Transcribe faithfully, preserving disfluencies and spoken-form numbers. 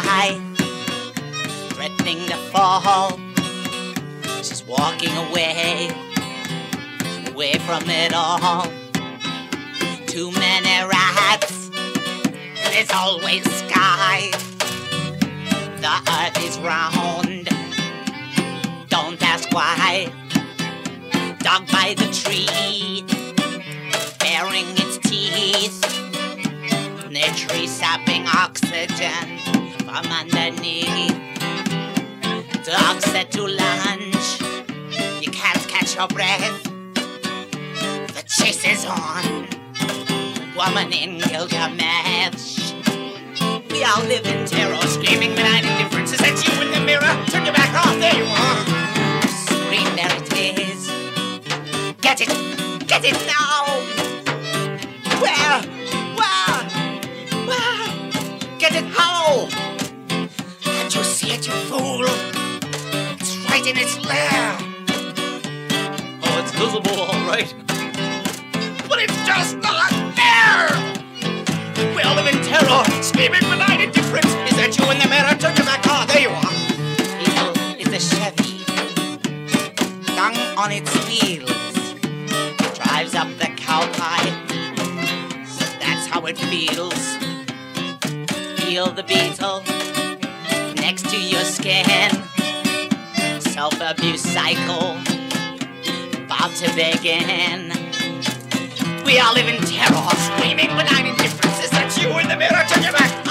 sky, threatening to fall. She's walking away, away from it all. Too many rats, there's always sky. The earth is round, don't ask why. Dog by the tree, baring its teeth. The tree sapping oxygen from underneath. Dog set to lunch, you can't catch your breath. The chase is on, woman in Gilgamesh. We all live in terror, screaming benign indifference. Is that you in the mirror? Turn your back off, there you are. Scream, there it is. Get it, get it now. Where, where, where? Get it how? Can't you see it, you fool? It's right in its lair. Oh, it's visible, all right. But it's just not there. We all live in terror, screaming benign indifference. Is that you in the mirror? Turn your back off, there you are. Evil is a Chevy, dung on its wheels. Drives up the cowpipe, that's how it feels. Feel the beetle next to your skin. Self-abuse cycle about to begin. We all live in terror, screaming benign indifference. Is that you in the mirror? Turn your back.